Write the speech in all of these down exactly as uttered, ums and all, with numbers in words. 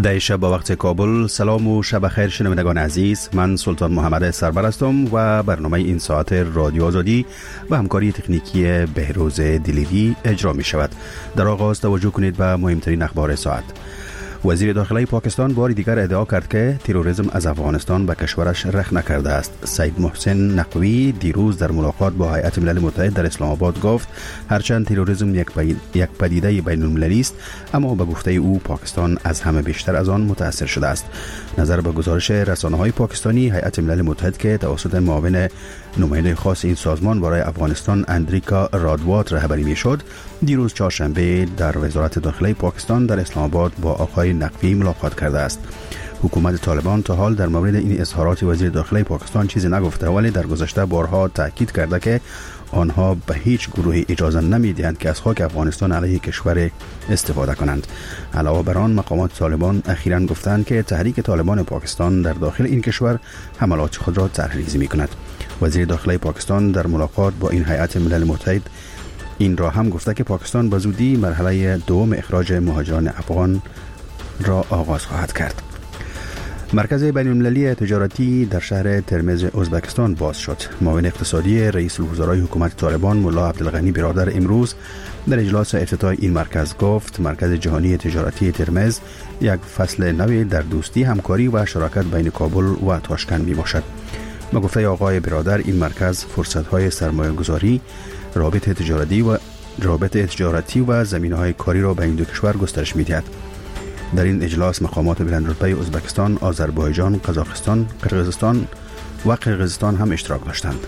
در شب با وقت کابل. سلام و شب خیر شنوندگان عزیز، من سلطان محمد سربر هستم و برنامه این ساعت رادیو آزادی و همکاری تکنیکی بهروز دلیری اجرا می شود. در آغاز توجه کنید به مهمترین اخبار ساعت. وزیر داخلی پاکستان بار دیگر ادعا کرد که تروریسم از افغانستان به کشورش رخ نکرده است. سید محسن نقوی دیروز در ملاقات با هیئت ملل متحد در اسلام آباد گفت هرچند تروریسم یک یک پدیده بین المللی است، اما به گفته او پاکستان از همه بیشتر از آن متاثر شده است. نظر به گزارش رسانه‌های پاکستانی، هیئت ملل متحد که توسط معاون نماینده خاص این سازمان برای افغانستان اندریکا رادوات رهبری میشد، دیروز چهارشنبه در وزارت داخلی پاکستان در اسلام آباد با آقای نقوی ملاقات کرده است. حکومت طالبان تا حال در مورد این اظهارات وزیر داخلی پاکستان چیزی نگفته، ولی در گذشته بارها تاکید کرده که آنها به هیچ گروهی اجازه نمیدهند که از خاک افغانستان علیه کشور استفاده کنند. علاوه بر آن، مقامات طالبان اخیراً گفتند که تحریک طالبان پاکستان در داخل این کشور حملات خود را طرحریزی می‌کند. وزیر داخلی پاکستان در ملاقات با این هیئت ملل متحد این را هم گفته که پاکستان به زودی مرحله دوم اخراج مهاجران افغان را آغاز خواهد کرد. مرکز بین‌المللی تجارتی در شهر ترمز ازبکستان باز شد. معاون اقتصادی رئیس الوزرای حکومت طالبان ملا عبدالغنی برادر امروز در اجلاس افتتاح این مرکز گفت مرکز جهانی تجارتی ترمز یک فصل نوی در دوستی، همکاری و شراکت بین کابل و تاشکند می باشد. به گفته آقای برادر، این مرکز فرصت‌های سرمایه‌گذاری، رابط تجارتی و رابط تجارتی و زمینه‌های کاری را به این دو کشور گسترش می‌دهد. در این اجلاس مقامات بلندرتبه ازبکستان، آذربایجان، قزاقستان، قرقیزستان و قرقیزستان هم اشتراک داشتند.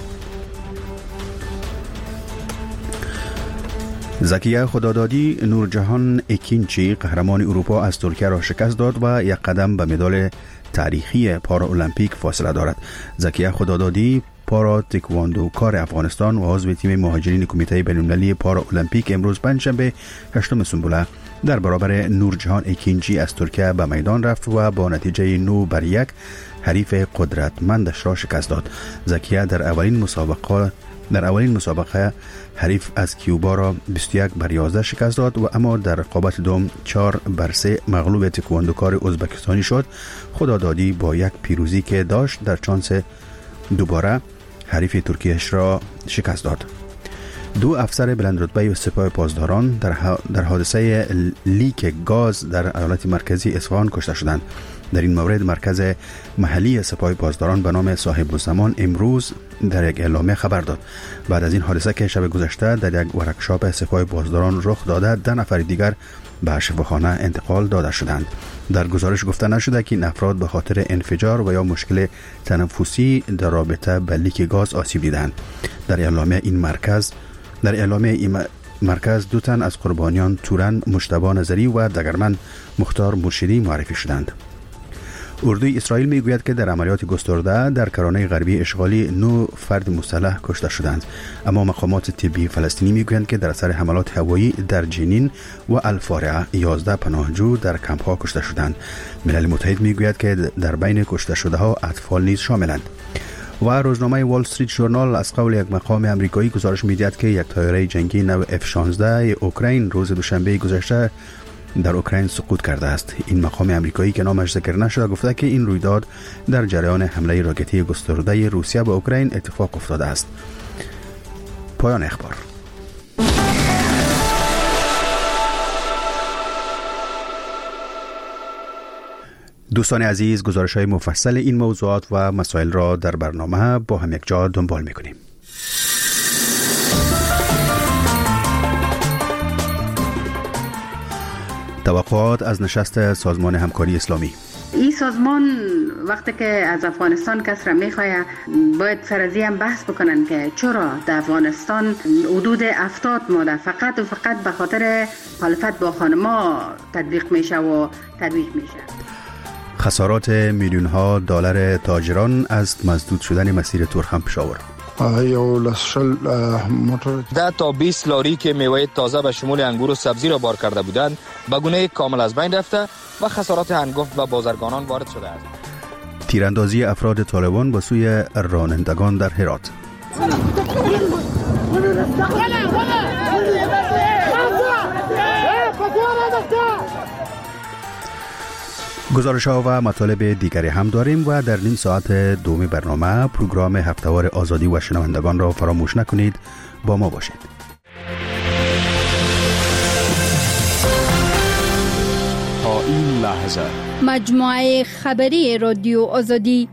زکیه خدادادی نورجهان اکینچی قهرمان اروپا از ترکیه را شکست داد و یک قدم به مدال تاریخی پارا المپیک فاصله دارد. زکیه خدادادی پارا تکواندوکار افغانستان و عضو تیم مهاجرین کمیته بین‌المللی پارا المپیک امروز پنجشنبه هشتم سنبله در برابر نورجهان اکینچی از ترکیه به میدان رفت و با نتیجه نه بر یک حریف قدرتمندش را شکست داد. زکیه در اولین مسابقه در اولین مسابقه حریف از کیوبا را بیست و یک بر یازده شکست داد و اما در رقابت دوم چهار بر سه مغلوب تکواندوکار ازبکستانی شد. خدادادی با یک پیروزی که داشت در چانس دوباره حریف ترکیهش را شکست داد. دو افسر بلندرتبه سپاه پاسداران در در حادثه لیک گاز در ایالت مرکزی اصفهان کشته شدند. در این مورد مرکز محلی سپاه پاسداران به نام صاحب الزمان امروز در یک اعلامیه خبر داد بعد از این حادثه که شب گذشته در یک ورکشاپ سپاه پاسداران رخ داده ده نفر دیگر به شفاخانه انتقال داده شدند. در گزارش گفته نشده که این افراد به خاطر انفجار و یا مشکل تنفسی در رابطه با لیک گاز آسیب دیدند. در اعلامیه این مرکز در اعلامیه این مرکز دو تن از قربانیان تورن مجتبی نظری و دگرمن مختار مرشدی معرفی شدند. اردوی اسرائیل میگوید که در عملیات گسترده در کرانه غربی اشغالی نه فرد مسلح کشته شدند، اما مقامات طبی فلسطینی میگویند که در اثر حملات هوایی در جنین و الفارعه یازده پناهجو در کمپ ها کشته شدند. ملل متحد میگوید که در بین کشته شده ها اطفال نیز شاملند. و روزنامه وال استریت ژورنال از قول یک مقام امریکایی گزارش می‌دهد که یک طیاره جنگی نو اف شانزده اوکراین روز دوشنبه گذشته در اوکراین سقوط کرده است. این مقام امریکایی که نامش ذکر نشده گفته که این رویداد در جریان حمله راکتی گسترده روسیه به اوکراین اتفاق افتاده است. پایان اخبار. دوستان عزیز، گزارش‌های مفصل این موضوعات و مسائل را در برنامه با هم یک جا دنبال می‌کنیم. توقعات از نشست سازمان همکاری اسلامی. این سازمان وقتی که از افغانستان کس را میخواه باید سر از این بحث بکنن که چرا در افغانستان حدود هفتاد ماده فقط و فقط به خاطر مخالفت با خانما تطبیق میشه و تطبیق میشه. خسارات میلیون ها دلار تاجران از مسدود شدن مسیر تورخم پشاور. یو لسل موتور ده تا بیست لاری که میوه تازه به شمول انگور و سبزی را بار کرده بودند به گونه کامل از بین رفته و خسارات هنگفت به بازرگانان وارد شده است. تیراندازی افراد طالبان به سوی رانندگان در هرات. گزارش‌ها و مطالب دیگری هم داریم و در نیم ساعت دوم برنامه پروگرام هفته‌وار آزادی و شنوندگان را فراموش نکنید. با ما باشید. تا این لحظه مجموعه خبری رادیو آزادی.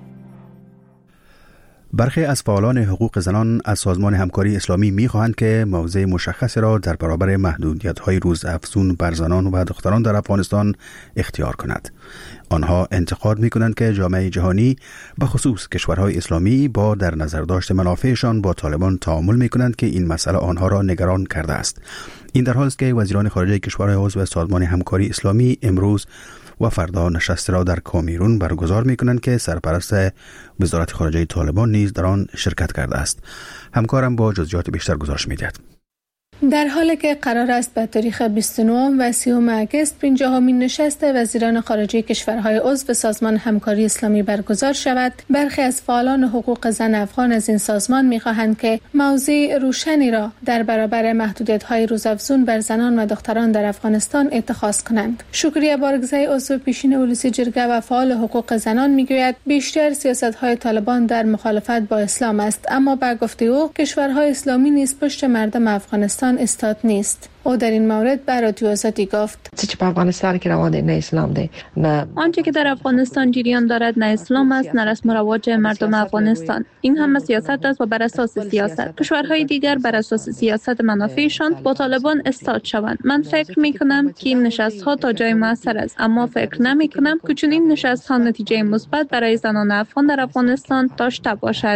برخی از فعالان حقوق زنان از سازمان همکاری اسلامی می‌خواهند که موضع مشخصی را در برابر محدودیت‌های روزافزون بر زنان و دختران در افغانستان اختیار کند. آنها انتقاد می‌کنند که جامعه جهانی به خصوص کشورهای اسلامی با در نظر داشت منافعشان با طالبان تعامل می‌کنند که این مسئله آنها را نگران کرده است. این در حالی است که وزیران خارجه کشورهای عضو سازمان همکاری اسلامی امروز و فردا نشست را در کامیرون برگزار می‌کنند که سرپرست وزارت خارجه طالبان نیز در آن شرکت کرده است. همکارم با جزئیات بیشتر گزارش می‌دهد. در حالی که قرار است به تاریخ بیست و نه و سیوم اگست پنجاهمین نشست وزیران خارجه کشورهای عضو سازمان همکاری اسلامی برگزار شود، برخی از فعالان حقوق زن افغان از این سازمان می‌خواهند که موضع روشنی را در برابر محدودیت‌های روزافزون بر زنان و دختران در افغانستان اتخاذ کنند. شکریه بارگزی عضو پیشین اولوسی جرگه و فعال حقوق زنان می‌گوید بیشتر سیاست‌های طالبان در مخالفت با اسلام است، اما با گفته او کشورهای اسلامی نیز پشت مردم افغانستان استاد نیست. او در این مورد به رادیو آزادی گفت: چه به افغانستان که روان نه اسلام ده، نه آنچه که در افغانستان جریان دارد نه اسلام است نه رسم و رواج مردم افغانستان. این همه سیاست است و بر اساس سیاست کشورهای دیگر بر اساس سیاست منافعشان با طالبان استاد شوند. من فکر می کنم که این نشست ها تا جای موثر است، اما فکر نمی کنم که چون این نشست ها نتیجه مثبت برای زنان افغان در افغانستان داشته باشد.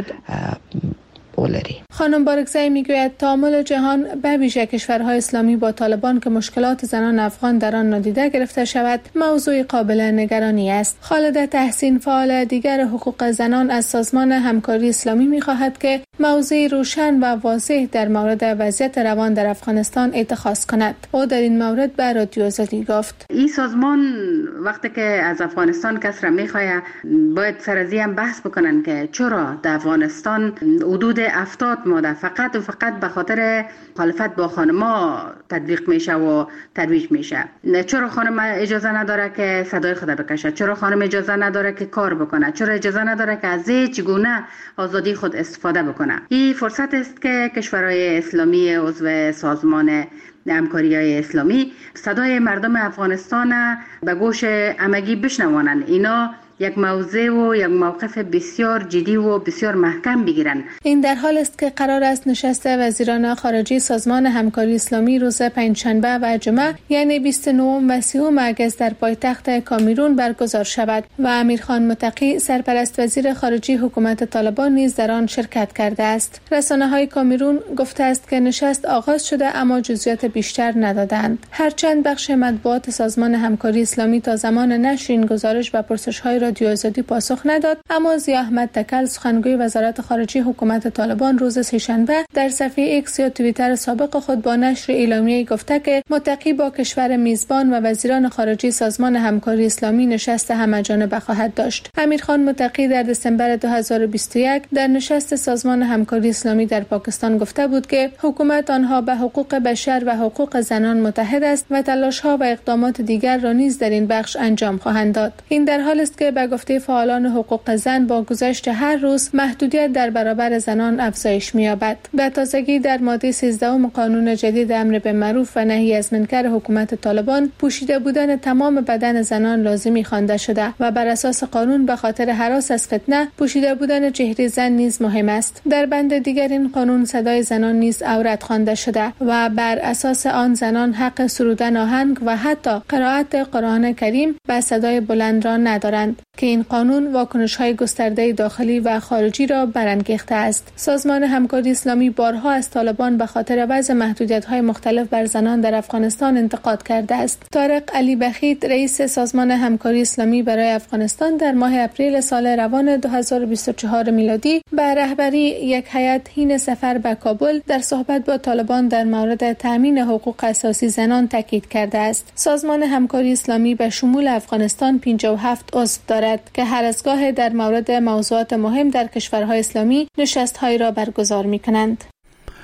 خانم بارگزی میگوید تعامل جهان به ویژه کشورهای اسلامی با طالبان که مشکلات زنان افغان در آن نادیده گرفته شود موضوع قابل نگرانی است. خالده تحسین فعال دیگر حقوق زنان از سازمان همکاری اسلامی میخواهد که موضوع روشن و واضح در مورد وضعیت روان در افغانستان اتخاذ کند. او در این مورد به رادیو آزادی گفت: این سازمان وقتی که از افغانستان کس را میخواد باید سر از این بحث بکنن که چرا در افغانستان حدود هفتاد ماده فقط و فقط به خاطر مخالفت با خانما تطبیق میشه و ترویج میشه. چرا خانم اجازه نداره که صدای خود بکشه؟ چرا خانم اجازه نداره که کار بکنه؟ چرا اجازه نداره که از هیچ گونه آزادی خود استفاده بکنه؟ این فرصت است که کشورهای اسلامی عضو سازمان همکاری‌های اسلامی صدای مردم افغانستان به گوش همگی بشنوانند. اینا یک موضوع و یک موقف بسیار جدی و بسیار محکم بگیرن. این در حال است که قرار است نشست وزیران خارجه سازمان همکاری اسلامی روز پنجشنبه و جمعه یعنی بیست و نه و سیوم اگست در پایتخت کامیرون برگزار شود و امیرخان متقی سرپرست وزیر خارجه حکومت طالبان نیز در آن شرکت کرده است. رسانه‌های کامیرون گفته است که نشست آغاز شده اما جزئیات بیشتر ندادند. هرچند بخش مطبوعات سازمان همکاری اسلامی تا زمان نشر این گزارش و پرسش‌های رادیو آزادی پاسخ نداد، اما ضیا احمد تکل سخنگوی وزارت خارجه حکومت طالبان روز سه‌شنبه در صفحه ایکس یا توییتر سابق خود با نشر اعلامیه‌ای گفته که متقی با کشور میزبان و وزیران خارجه سازمان همکاری اسلامی نشست همه‌جانبه خواهد داشت. امیرخان متقی در دسامبر دو هزار و بیست و یک در نشست سازمان همکاری اسلامی در پاکستان گفته بود که حکومت آنها به حقوق بشر و حقوق زنان متحد است و تلاش‌ها و اقدامات دیگر را نیز در این بخش انجام خواهند داد. این در حالی است که به گفته فعالان حقوق زن با گذشت هر روز محدودیت در برابر زنان افزایش می‌یابد. به تازگی در ماده سیزده قانون جدید امر به معروف و نهی از منکر حکومت طالبان پوشیده بودن تمام بدن زنان لازمی خوانده شده و بر اساس قانون به خاطر هراس از فتنه پوشیده بودن چهره زن نیز مهم است. در بند دیگر این قانون صدای زنان نیز عورت خوانده شده و بر اساس آن زنان حق سرودن آهنگ و حتی قرائت قرآن کریم به صدای بلند را ندارند که این قانون واکنش‌های گسترده داخلی و خارجی را برانگیخته است. سازمان همکاری اسلامی بارها از طالبان به خاطر وضع محدودیت‌های مختلف بر زنان در افغانستان انتقاد کرده است. طارق علی بخیت رئیس سازمان همکاری اسلامی برای افغانستان در ماه اپریل سال روان دو هزار و بیست و چهار میلادی به رهبری یک هیئت حین سفر به کابل در صحبت با طالبان در مورد تأمین حقوق اساسی زنان تاکید کرده است. سازمان همکاری اسلامی به شمول افغانستان پنجاه و هفت عضو دارد که هر از گاه در مورد موضوعات مهم در کشورهای اسلامی نشست‌هایی را برگزار می‌کنند.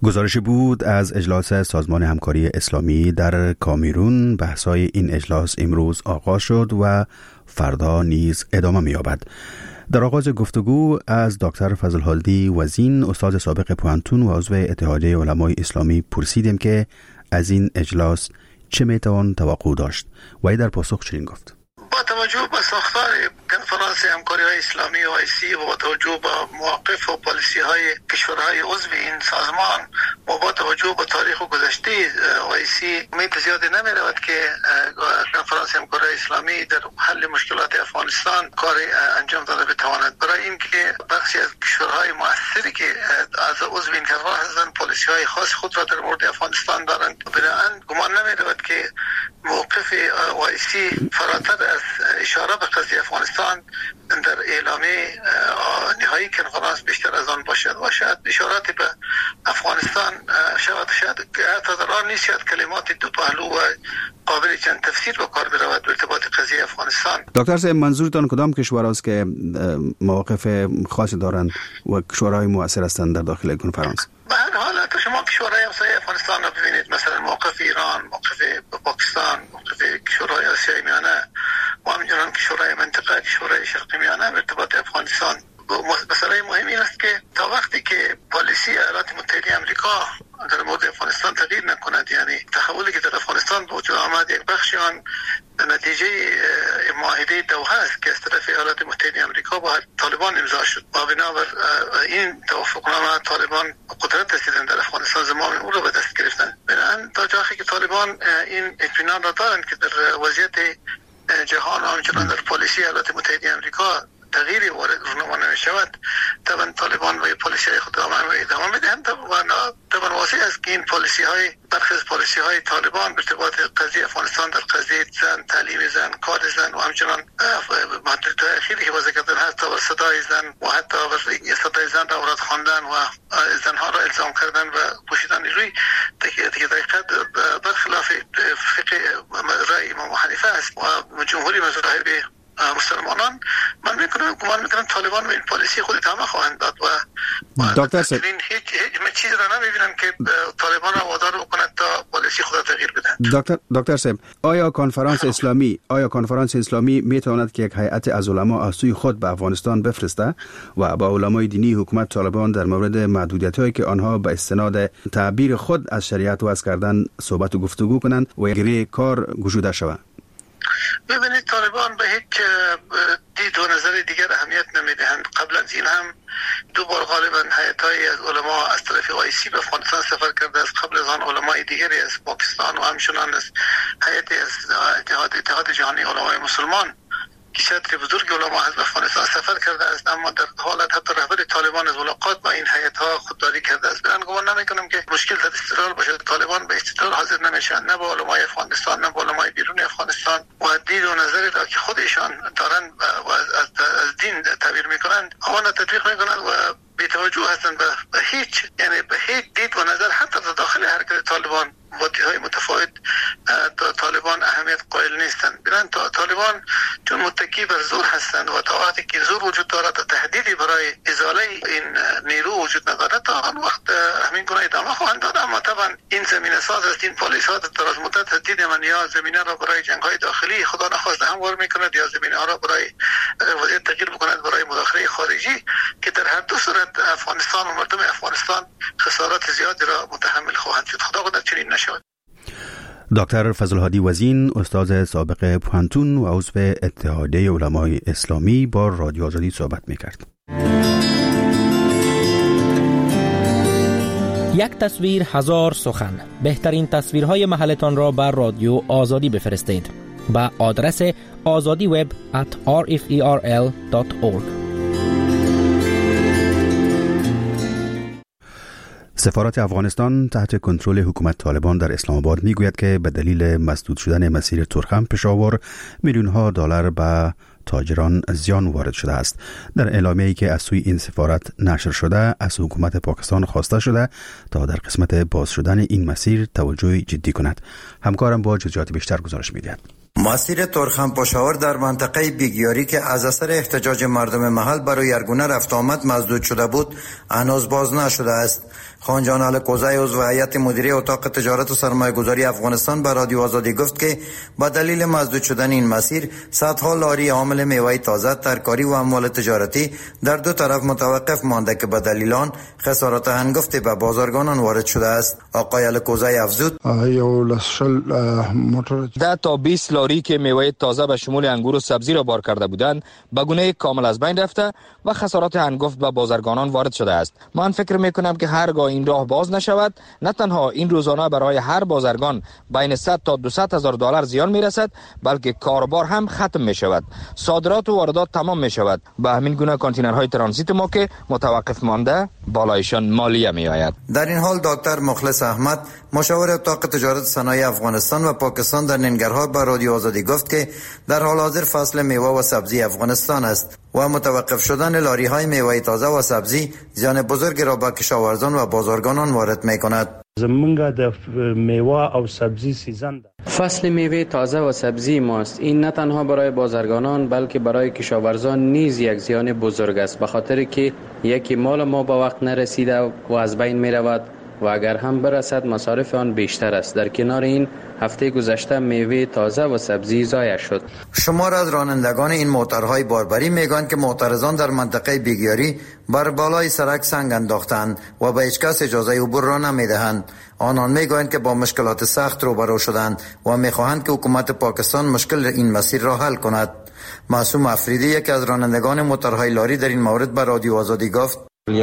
گزارش بود از اجلاس سازمان همکاری اسلامی در کامیرون. بحث‌های این اجلاس امروز آغاز شد و فردا نیز ادامه می‌یابد. در آغاز گفتگو از دکتر فضل‌الهادی وزین، استاد سابق پوانتون و عضو اتحادیه علمای اسلامی پرسیدیم که از این اجلاس چه میتوان توقع داشت و در پاسخ چنین گفت: با توجه به ساختار کنفرانس همکاری های اسلامی و آیسی و با توجه به مواقف و پالیسی های کشورهای عضو این سازمان و با توجه به تاریخ و گذشته آیسی امید زیادی نمی رود که کنفرانس همکاری اسلامی در حل مشکلات افغانستان کار انجام داده بتواند. برای اینکه بخشی از کشورهای مؤثری که از عضو این کنفرانس هستند پالیسی های خاص خود را در مورد افغانستان دارند، بنابراین گمان نمی رود که موقف آیسی فراتر از اشاره به قضیه افغانستان در اعلامیه نهایی کنفرانس بیشتر از آن باشد و شاید اشارات به افغانستان شاید شاید حتی در آن نیست، شاید کلمات دو پهلو و قابل چند تفسیر به کار برود به ارتباط قضیه افغانستان. دکتر صاحب، منظورتان کدام کشور است که مواقف خاصی دارند و کشورهای مؤثر هستند در داخل کنفرانس؟ به هر حال شما کشورهای همسایه افغانستان را ببینید، مثلا موقف ایران، موقف پاکستان، موقف کشورهای آسیای میانه و همچنین کشورهای منطقه، کشورهای شرق میانه ارتباط افغانستان. مسئله مهم این است که تا وقتی که پالیسی ایالات متحده آمریکا در مورد افغانستان تغییر نکند، یعنی تحولی که در افغانستان به وجود آمد یک بخشی آن نتیجه معاهده دوحه است که از طرف ایالات متحده آمریکا با طالبان امضا شد و بنابر این توافقنامه طالبان قدرت رسیدن در افغانستان، زمام او را به دست گرفتن. بنابراین تا جایی که طالبان این اطمینان را دارند که در وضعیت جهان و همچنان در پالیسی ایالات متحده آمریکا تغییری وارد رونما نمی‌شود، طبعا طالبان و پالیسی خود را ادامه میدهند و طبعا واضح است که این پالیسی های برخی از پالیسی های طالبان به ارتباط قضیه افغانستان در قضیه زن، تعلیم زن، کار زن و همچنان محدودیت‌های اخیری که وضع کردن هست تا صدای زن و حتی صدای زن را اوراد خواندن و زنها را الزام کردن و پوشیدن روی دیگه دقیقاً برخلاف فقه رأی امام حنیفه است و جمهوری مذاهب مسلمانان. من میکنم گمان میکنم طالبان به این پالیسی خود ادامه خواهند داد و دکتر صاحب هیچ هیچ چیزی را نمیبینم که طالبان را وادار بکند تا پالیسی خود تغییر بدن. دکتر دکتر صاحب، آیا کنفرانس اسلامی آیا کنفرانس اسلامی میتواند که یک هیئت از علما از سوی خود به افغانستان بفرسته و با علمای دینی حکومت طالبان در مورد محدودیت‌هایی که آنها به استناد تعبیر خود از شریعت وضع کردن صحبت و گفتگو کنند و گری کار گشوده شود؟ ببینید، طالبان به هیچ دید و نظر دیگر اهمیت نمیدهند. قبل از این هم دو بار غالبا هیئت‌های از علما از طرف آیسی به افغانستان سفر کرده است. قبل از آن علمای دیگری از پاکستان و همچنان از هیئت از اتحاد اتحاد جهانی علمای مسلمان که شطر بزرگ علما از افغانستان سفر کرده است، اما در حالت حتی رهبر طالبان از ملاقات با این هیئت‌ها خودداری کرده است. من گمان نمی‌کنم که مشکل در استقلال باشد. طالبان به استقلال حاضر نمیشن، نه با علمای افغانستان نه با علمای بیرون افغانستان و دید و نظری را که خودشان دارن و از, از دین تعبیر می‌کنند آن را تطبیق می‌کنند و بی‌توجه هستند به هیچ یعنی به هیچ دید و نظر حتی در داخل حرکت طالبان و دیدهای متفاوت طالبان اهمیت قائل نیستند. بنابراین طالبان چون متکی بر زور هستند و تا وقتی که زور وجود دارد و تهدیدی برای ازاله این نیرو وجود ندارد تا آن وقت همین گونه ادامه خواهند داد. اما طبعا این زمینه ساز است، این پالیس‌ها در دراز مدت تهدید من یا زمینه را برای جنگ‌های داخلی خدا نخواسته هموار می‌کند یا زمینه ها را برای وضعیت تغییر بکند برای مداخله خارجی که در هر دو صورت افغانستان و مردم افغانستان خسارات زیادی را متحمل خواهند شد. خدا خدا چنین نشود. دکتر فضل‌الهادی وزین، استاد سابق پوانتون و عضو اتحادیه علمای اسلامی با رادیو آزادی صحبت می‌کرد. یک تصویر هزار سخن. بهترین تصویرهای محلتان را بر رادیو آزادی بفرستید با آدرس آزادی وب ات آر اف ای آر ال دات اورگ. سفارت افغانستان تحت کنترل حکومت طالبان در اسلام آباد میگوید که به دلیل مسدود شدن مسیر تورخم پشاور میلیون ها دلار به تاجران زیان وارد شده است. در اعلامیه‌ای که از سوی این سفارت نشر شده، از حکومت پاکستان خواسته شده تا در قسمت باز شدن این مسیر توجه جدی کند. همکارم با جزئیات بیشتر گزارش می‌دهد. مسیر ترخم پشاور در منطقه بیگیاری که از اثر احتجاج مردم محل برای یرگونه رفت آمد مسدود شده بود هنوز باز نشده است. خانجان الکوزی عضو هیئت مدیره اتاق تجارت و سرمایه گذاری افغانستان به رادیو آزادی گفت که با دلیل مسدود شدن این مسیر صدها لاری حامل میوه تازه، ترکاری و اموال تجارتی در دو طرف متوقف مانده که به دلیل آن خسارات هنگفتی به بازارگانان وارد شده است. آقای الکوزی افزود ده تا بیست لاری که میوه تازه به شمول انگور و سبزی را بار کرده بودند به گونه کامل از بین رفته و خسارات هنگفت به بازرگانان وارد شده است. من فکر میکنم که هرگاه این راه باز نشود، نه تنها این روزانه برای هر بازرگان بین صد تا دویست هزار دلار زیان میرسد، بلکه کاربار هم ختم می شود. صادرات و واردات تمام می شود. به همین گونه کانتینرهای ترانزیت ما که متوقف مانده بالایشان مالیه می آید. در این حال دکتر مخلص احمد مشاور اتاق تجارت صنایع افغانستان و پاکستان در ننگرهار به رادیو آزادی گفت که در حال حاضر فصل میوه و سبزی افغانستان است و متوقف شدن لاری های میوه تازه و سبزی زیان بزرگ را به کشاورزان و بازارگانان وارد می کند. زمونږ د میوه او سبزی سیزن ده. فصل میوه تازه و سبزی ماست. این نه تنها برای بازرگانان بلکه برای کشاورزان نیز یک زیان بزرگ است، به خاطر که یکی مال ما به وقت نرسیده و از بین می رود و اگر هم برسد مصارف آن بیشتر است. در کنار این هفته گذشته میوه تازه و سبزی ضایع شد. شمار از رانندگان این موترهای باربری میگویند که معترضان در منطقه بیگیاری بر بالای سرک سنگ انداختند و به هیچ کس اجازه عبور را نمیدهند. آنان میگویند که با مشکلات سخت روبرو شدند و میخواهند که حکومت پاکستان مشکل این مسیر را حل کند. معصوم افریدی یکی از رانندگان موترهای لاری در این مورد به رادیو آزادی گفت: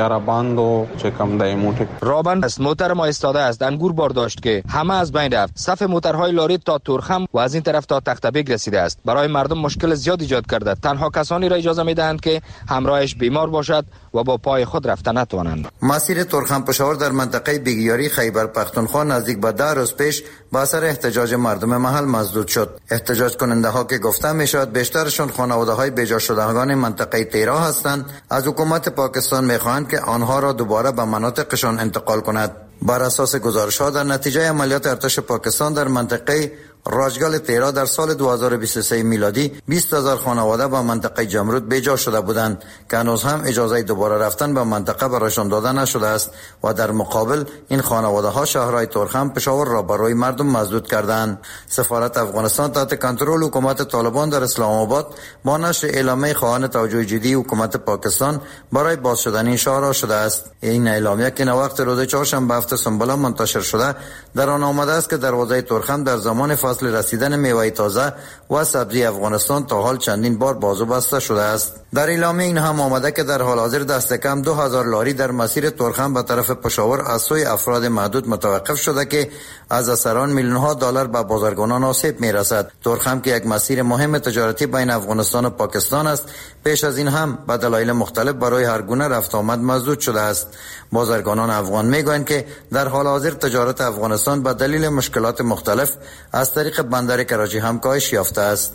رابند است، موتر ما استاده است، انگور بار داشت که همه از بین رفت. صف موترهای لاری تا تورخم و از این طرف تا تختبیگ رسیده است. برای مردم مشکل زیاد ایجاد کرده. تنها کسانی را اجازه میدهند که همراهش بیمار باشد و با پای خود رفتن نتوانند. مسیر تورخم پشاور در منطقه بیگیاری خیبر پختونخوا نزدیک به ده روز پیش با اثر احتجاج مردم محل مسدود شد. احتجاج کننده ها که گفته می شود بیشترشون خانواده های بیجا شدگان منطقه تیرا هستند، از حکومت پاکستان می خواهند که آنها را دوباره به مناطقشان انتقال کند. بر اساس گزارش ها در نتیجه عملیات ارتش پاکستان در منطقه راجگل تیرا در سال دو هزار و بیست و سه میلادی بیست هزار خانواده به منطقه جمرود بیجا شده بودند که هنوز هم اجازه دوباره رفتن به منطقه برایشان داده نشده است و در مقابل این خانواده ها شهرهای تورخم پشاور را برای مردم مسدود کردند. سفارت افغانستان تحت کنترل حکومت طالبان در اسلام آباد با نشر اعلامیه خواهان توجه جدی حکومت پاکستان برای باز شدن این شهرها شده است. این اعلامیه که وقت روز چهارشنبه هفته سنبله منتشر شده در آن آمده است که دروازه تورخم در زمان فصل رسیدن میوه تازه و سبزی افغانستان تا حال چندین بار باز و بسته شده است. در اعلامیه این هم آمده که در حال حاضر دست کم دو هزار لاری در مسیر تورخم به طرف پشاور از سوی افراد محدود متوقف شده که از اثر آن میلیون ها دلار به بازرگانان آسیب میرسد. تورخم که یک مسیر مهم تجارتی بین افغانستان و پاکستان است، پیش از این هم به دلایل مختلف برای هر گونه رفت آمد مسدود شده است. بازرگانان افغان میگویند که در حال حاضر تجارت افغانستان به دلیل مشکلات مختلف از طریق بندر کراچی هم کاهش یافته است.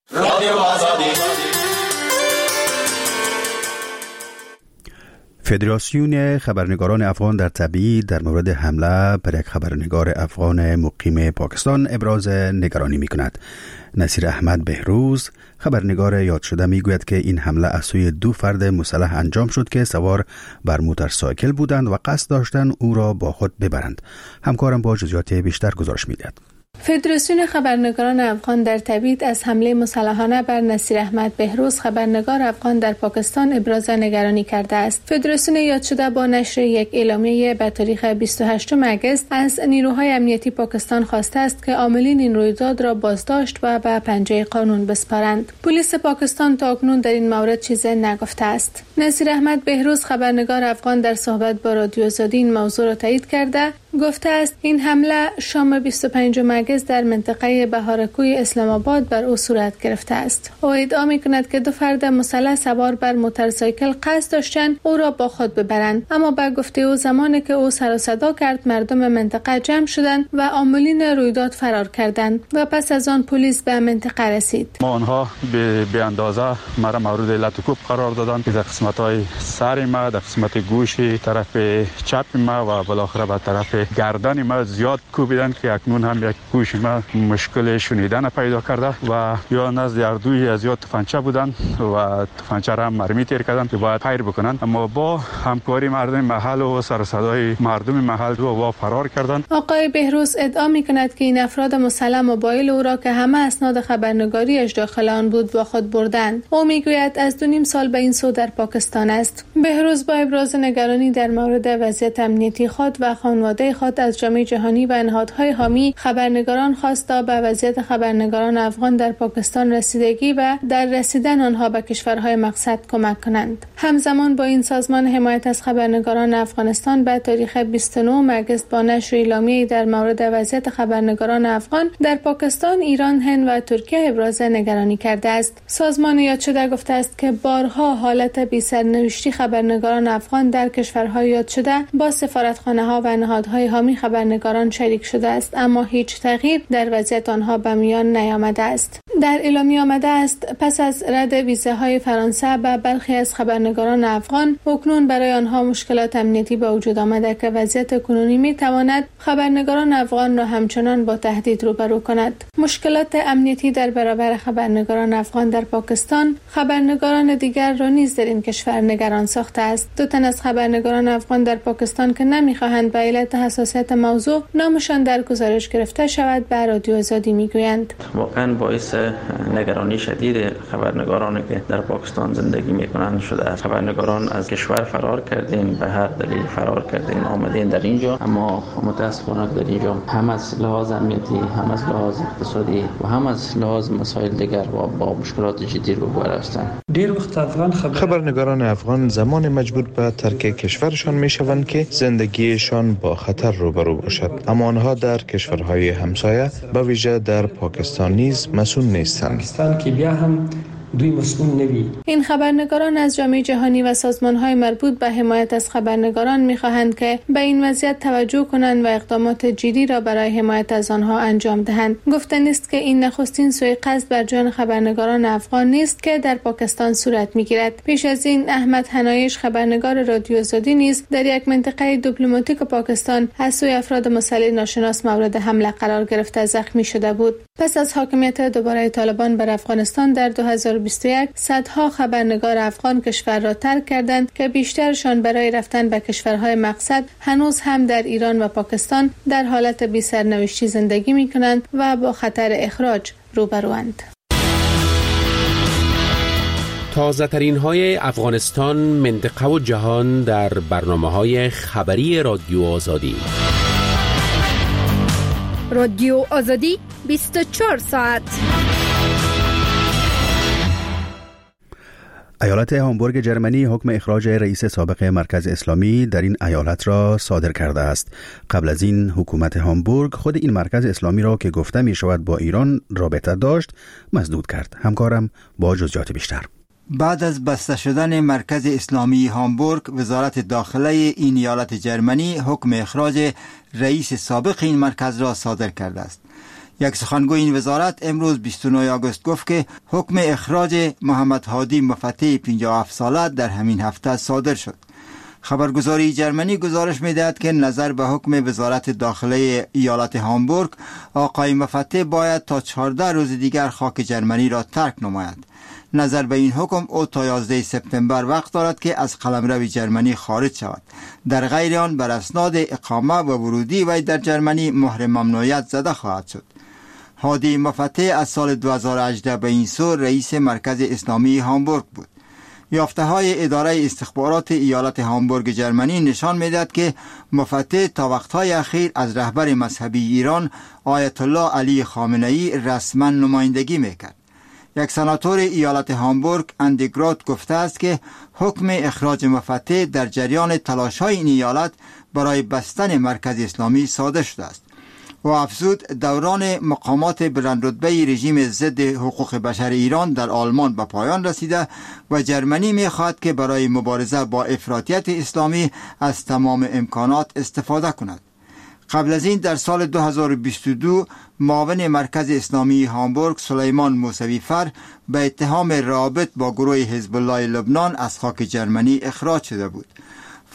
فدراسیون خبرنگاران افغان در تبعید در مورد حمله بر یک خبرنگار افغان مقیم پاکستان ابراز نگرانی می کند. نصیر احمد بهروز خبرنگار یاد شده می گوید که این حمله از سوی دو فرد مسلح انجام شد که سوار بر موتورسایکل بودند و قصد داشتند او را با خود ببرند. همکارم با جزئیات بیشتر گزارش می دهد. فدراسیون خبرنگاران افغان در تبعید از حمله مسلحانه بر نصیر احمد بهروز خبرنگار افغان در پاکستان ابراز نگرانی کرده است. فدراسیون یاد شده با نشر یک اعلامیه به تاریخ بیست و هشتم اگست از نیروهای امنیتی پاکستان خواسته است که عاملین این رویداد را بازداشت و به پنجه قانون بسپارند. پلیس پاکستان تا اکنون در این مورد چیزی نگفته است. نصیر احمد بهروز خبرنگار افغان در صحبت با رادیو آزادی این موضوع را تایید کرده گفته است این حمله شام بیست و پنجم اگست در منطقه بهارکوی اسلام آباد بر او صورت گرفته است. او ادعا می‌کند که دو فرد مسلح سوار بر موتورسایکل قصد داشتند او را با خود ببرند، اما به گفته او زمانی که او سر و صدا کرد مردم منطقه جمع شدند و عاملین رویداد فرار کردند و پس از آن پلیس به منطقه رسید. ما آنها به به اندازه مرا مورد لطکوب قرار دادند که در قسمت‌های سر ما، در قسمت گوش طرف چپ ما و بالاخره به طرف گردن ما زیاد کوبیدن که اکنون هم یک گوش ما مشکل شنیدن پیدا کرده و یا نزد اردوی از یا تفنگچه بودن و تفنگچه را هم مرمی تیر کردن که باید خیر بکنن، اما با همکاری مردم محل و سر صدای مردم محل رو با فرار کردن. آقای بهروز ادعا می‌کند که این افراد مسلح موبایل او را که همه اسناد خبرنگاریش داخل آن بود با خود بردند. او میگوید از دو نیم سال به این سو در پاکستان است. بهروز با ابراز نگرانی در مورد وضعیت امنیتی خود و خانواده خود از جامعه جهانی و نهادهای حامی خبرنگاران خواست تا به وضعیت خبرنگاران افغان در پاکستان رسیدگی و در رسیدن آنها به کشورهای مقصد کمک کنند. همزمان با این سازمان حمایت از خبرنگاران افغانستان به تاریخ بیست و نه آگوست با نشر اعلامیه‌ای در مورد وضعیت خبرنگاران افغان در پاکستان، ایران، هند و ترکیه ابراز نگرانی کرده است. سازمان یاد شده گفته است که بارها حالت بی‌سرنوشتی خبرنگاران افغان در کشورهای یاد شده با سفارتخانه‌ها و نهادهای حامی خبرنگاران شریک شده است، اما هیچ تغییر در وضعیت آنها به میان نیامده است. در اعلامیه آمده است پس از رد ویزاهای فرانسه به برخی از خبرنگاران افغان، اکنون برای آنها مشکلات امنیتی به وجود آمده که وضعیت کنونی می تواند خبرنگاران افغان را همچنان با تهدید روبرو کند. مشکلات امنیتی در برابر خبرنگاران افغان در پاکستان خبرنگاران دیگر را نیز در این کشور نگران ساخته است. دو تن از خبرنگاران افغان در پاکستان که نمی‌خواهند به علت حساسیت موضوع نامشان در گزارش گرفته شود به رادیو آزادی میگویند. واقعا باعث نگرانی شدید خبرنگارانی که در پاکستان زندگی میکنند شده است. خبرنگاران از کشور فرار کردین، به هر دلیل فرار کردین، آمدین در اینجا، اما متاسفانه در اینجا هم از لحاظ امنیتی، هم از لحاظ اقتصادی و هم از لحاظ مسائل دیگر با, با مشکلات جدی روبرو هستند. دیر وقت افغان خبر... خبرنگاران افغان زمان مجبور به ترک کشورشان میشوند که زندگیشان با خطر روبرو باشد، اما آنها در کشورهای همسایه به ویژه در پاکستان نیز مسئول نیستند. پاکستان که بیا هم دوی مسئول نوی. این خبرنگاران از جامعه جهانی و سازمان‌های مربوط به حمایت از خبرنگاران می‌خواهند که به این وضعیت توجه کنند و اقدامات جدی را برای حمایت از آنها انجام دهند. گفته نیست که این نخستین سوء قصد بر جان خبرنگاران افغان نیست که در پاکستان صورت می‌گیرد. پیش از این احمد حنایش خبرنگار رادیو آزادی نیز در یک منطقه دیپلماتیک پاکستان از سوی افراد مسلح ناشناس مورد حمله قرار گرفته زخمی شده بود. پس از حاکمیت دوباره طالبان بر افغانستان در دو هزار و بیست و یک صدها خبرنگار افغان کشور را ترک کردند که بیشترشان برای رفتن به کشورهای مقصد هنوز هم در ایران و پاکستان در حالت بی سرنوشتی زندگی می کنند و با خطر اخراج روبروند. تازه ترین های افغانستان، منطقه و جهان در برنامه های خبری رادیو آزادی. رادیو آزادی بیست و چهار ساعت. ایالت هامبورگ جرمنی حکم اخراج رئیس سابق مرکز اسلامی در این ایالت را صادر کرده است. قبل از این حکومت هامبورگ خود این مرکز اسلامی را که گفته می شود با ایران رابطه داشت مسدود کرد. همکارم با جزئیات بیشتر. بعد از بسته شدن مرکز اسلامی هامبورگ، وزارت داخله این ایالت جرمنی حکم اخراج رئیس سابق این مرکز را صادر کرده است. یک سخنگوی این وزارت امروز بیست و نه آگوست گفت که حکم اخراج محمد هادی مفتح پنجاه و هفت ساله در همین هفته صادر شد. خبرگزاری جرمنی گزارش می‌دهد که نظر به حکم وزارت داخله ایالت هامبورگ، آقای مفتح باید تا چهارده روز دیگر خاک جرمنی را ترک نماید. نظر به این حکم او تا یازده سپتامبر وقت دارد که از قلمرو جرمنی خارج شود. در غیر آن بر اسناد اقامه و ورودی وی در جرمنی مهر ممنوعیت زده خواهد شد. هادی مفتح از سال دو هزار و هجده به این سو رئیس مرکز اسلامی هامبورگ بود. یافته های اداره استخبارات ایالت هامبورگ جرمنی نشان می‌دهد که مفتح تا وقت‌های اخیر از رهبر مذهبی ایران آیت الله علی خامنه‌ای رسما نمایندگی می‌کرد. یک سناتور ایالت هامبورگ اندگراد گفته است که حکم اخراج مفتح در جریان تلاش‌های این ایالت برای بستن مرکز اسلامی صادر شده است. و افزود دوران مقامات بلندرتبه رژیم ضد حقوق بشر ایران در آلمان به پایان رسیده و جرمنی می‌خواهد که برای مبارزه با افراطیت اسلامی از تمام امکانات استفاده کند. قبل از این در سال دو هزار و بیست و دو معاون مرکز اسلامی هامبورگ سلیمان موسوی فر به اتهام رابط با گروه حزب الله لبنان از خاک جرمنی اخراج شده بود.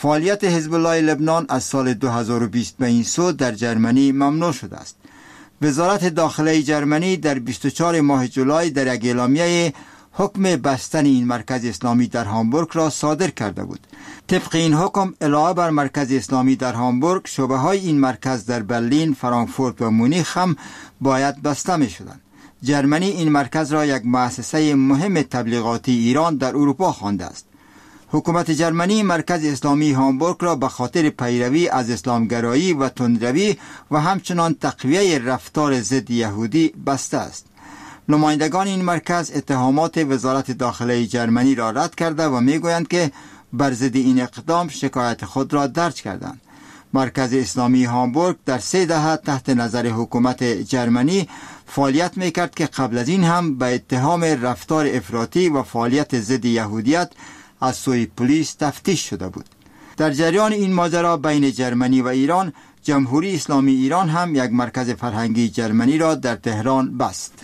فعالیت حزب الله لبنان از سال دو هزار و بیست به این سو در جرمنی ممنوع شده است. وزارت داخله جرمنی در بیست و چهارم ماه جولای در یک اعلامیه حکم بستن این مرکز اسلامی در هامبورگ را صادر کرده بود. طبق این حکم علاوه بر مرکز اسلامی در هامبورگ، شعبه های این مرکز در برلین، فرانکفورت و مونیخ هم باید بسته می شدند. جرمنی این مرکز را یک مؤسسه مهم تبلیغاتی ایران در اروپا خوانده است. حکومت جرمنی مرکز اسلامی هامبورگ را به خاطر پیروی از اسلامگرایی و تندروی و همچنان تقویه رفتار ضد یهودی بسته است. نمایندگان این مرکز اتهامات وزارت داخله جرمنی را رد کرده و میگویند که بر ضد این اقدام شکایت خود را درج کردند. مرکز اسلامی هامبورگ در سه دهه تحت نظر حکومت جرمنی فعالیت میکرد که قبل از این هم به اتهام رفتار افراطی و فعالیت ضد یهودیت از سوی پلیس تفتیش شده بود. در جریان این ماجرا بین جرمنی و ایران، جمهوری اسلامی ایران هم یک مرکز فرهنگی جرمنی را در تهران بست.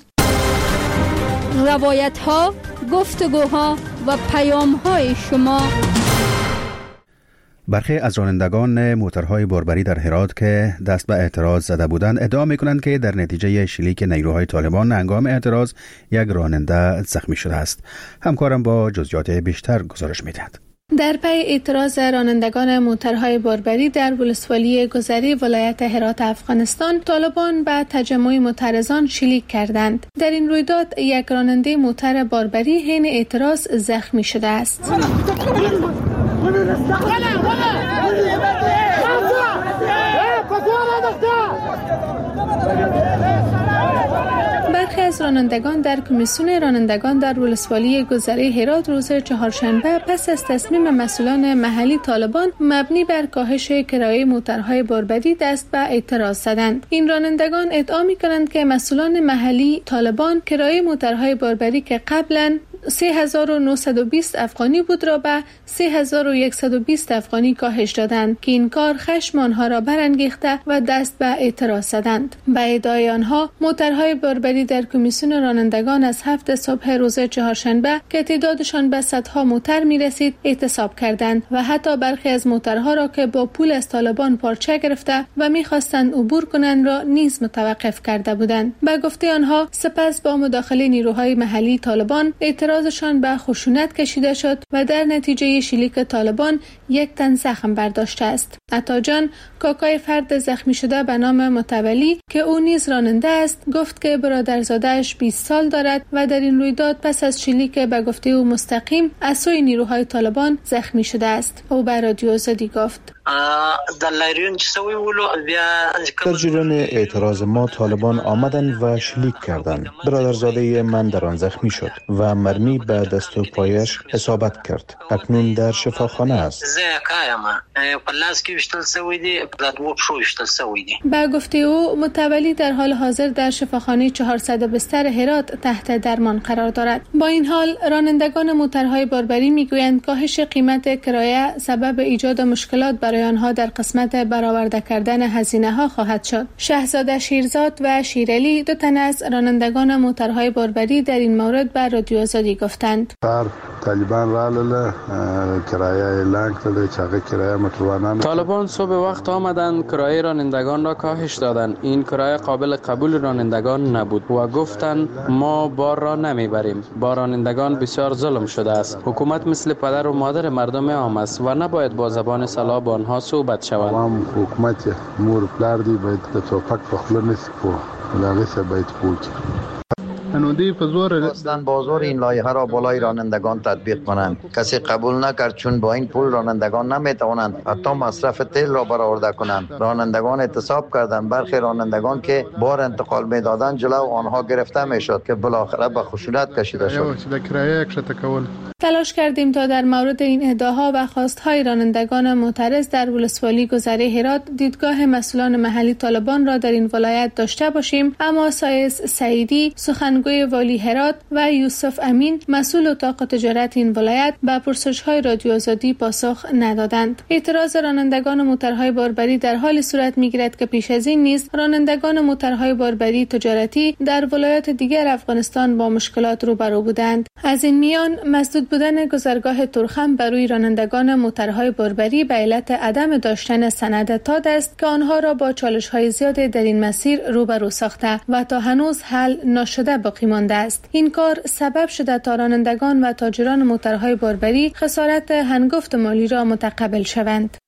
روایت ها، گفتگوها و پیام های شما. برخی از رانندگان موترهای باربری در هرات که دست به اعتراض زده بودند ادعا می‌کنند که در نتیجه شلیک نیروهای طالبان هنگام اعتراض یک راننده زخمی شده است. همکارم با جزئیات بیشتر گزارش می‌دهد. در پی اعتراض رانندگان موترهای باربری در ولسوالی گذری ولایت هرات افغانستان، طالبان به تجمع معترضان شلیک کردند. در این رویداد یک راننده موتر باربری حین اعتراض زخمی شده است. برخی از رانندگان در کمیسیون رانندگان در ولسوالی گذری هرات روز چهارشنبه پس از تصمیم مسئولان محلی طالبان مبنی بر کاهش کرایه موترهای باربری دست به اعتراض زدند. این رانندگان ادعا می‌کنند که مسئولان محلی طالبان کرایه موترهای باربری که قبلاً سه هزار و نهصد و بیست افغانی بود را به سه هزار و صد و بیست افغانی کاهش دادند که این کار خشم آنها را برانگیخته و دست به اعتراض زدند. به ادعای آنها موترهای باربری در کمیسیون رانندگان از هفت صبح روز چهارشنبه که تعدادشان به صدها موتر می رسید اعتصاب کردند و حتی برخی از موترها را که با پول از طالبان پارچه گرفته و می خواستند عبور کنند را نیز متوقف کرده بودند. به گفته آنها سپس با مداخله نیروهای محلی طالبان اعتراضشان به خشونت کشیده شد و در نتیجه شلیک طالبان یک تن زخم برداشته است. عطا جان، کاکای فرد زخمی شده به نام متولی که او نیز راننده است، گفت که برادرزاده‌اش بیست سال دارد و در این رویداد پس از شلیک به گفته او مستقیم از سوی نیروهای طالبان زخمی شده است. او به رادیو آزادی گفت: در جریان اعتراض ما طالبان آمدند و شلیک کردند. برادرزاده من در آن زخمی شد و مرمی به دست و پایش اصابت کرد. اکنون در شفاخانه است. با گفته او متولی در حال حاضر در شفاخانه چهارصد بستر هرات تحت درمان قرار دارد. با این حال رانندگان موترهای باربری میگویند کاهش قیمت کرایه سبب ایجاد مشکلات برای آنها در قسمت برآورده کردن هزینه ها خواهد شد. شهزاده شیرزاد و شیرالی، دو تن از رانندگان موترهای باربری، در این مورد بر رادیو آزادی گفتند: طالبان رالله کرایه اعلان کرده چاقه کرایه موتروانان. طالبان صبح وقت آمدند کرایه رانندگان را کاهش دادند. این کرایه قابل قبول رانندگان نبود و گفتند ما بار را نمیبریم. با رانندگان بسیار ظلم شده است. حکومت مثل پدر و مادر مردم عام است و نباید با زبان سلا با آنها صحبت شود. عوام حکومت مور پلار دی باید د توپک په خوله نسی کو لاغه سه باید پوک انودی خواستن بازار این لایحه را بالای رانندگان تطبیق کنند. کسی قبول نکرد چون با این پول رانندگان نمیتوانند حتی مصرف تیل را برآورده کنند. رانندگان اعتصاب کردند. برخی رانندگان که بار انتقال میدادند جلو آنها گرفته میشد که بالاخره به خشونت کشیده شد. تلاش کردیم تا در مورد این ادعاها و خواستهای رانندگان معترض در ولسوالی گذری هرات دیدگاه مسئولان محلی طالبان را در این ولایت داشته باشیم، اما سایس سعیدی، سخنگوی والی هرات، و یوسف امین، مسئول اتاق تجارت این ولایت، به پرسش‌های رادیو آزادی پاسخ ندادند. اعتراض رانندگان موترهای باربری در حال صورت می‌گیرد که پیش از این نیز رانندگان موترهای باربری تجارتی در ولایات دیگر افغانستان با مشکلات روبرو بودند. از این میان مسدود افزودن گذرگاه تورخم بر روی رانندگان موترهای بربری به علت عدم داشتن سند تاد است که آنها را با چالش‌های زیاد در این مسیر روبرو ساخته و تا هنوز حل نشده باقی مانده است. این کار سبب شده تا رانندگان و تاجران موترهای بربری خسارت هنگفت مالی را متقبل شوند.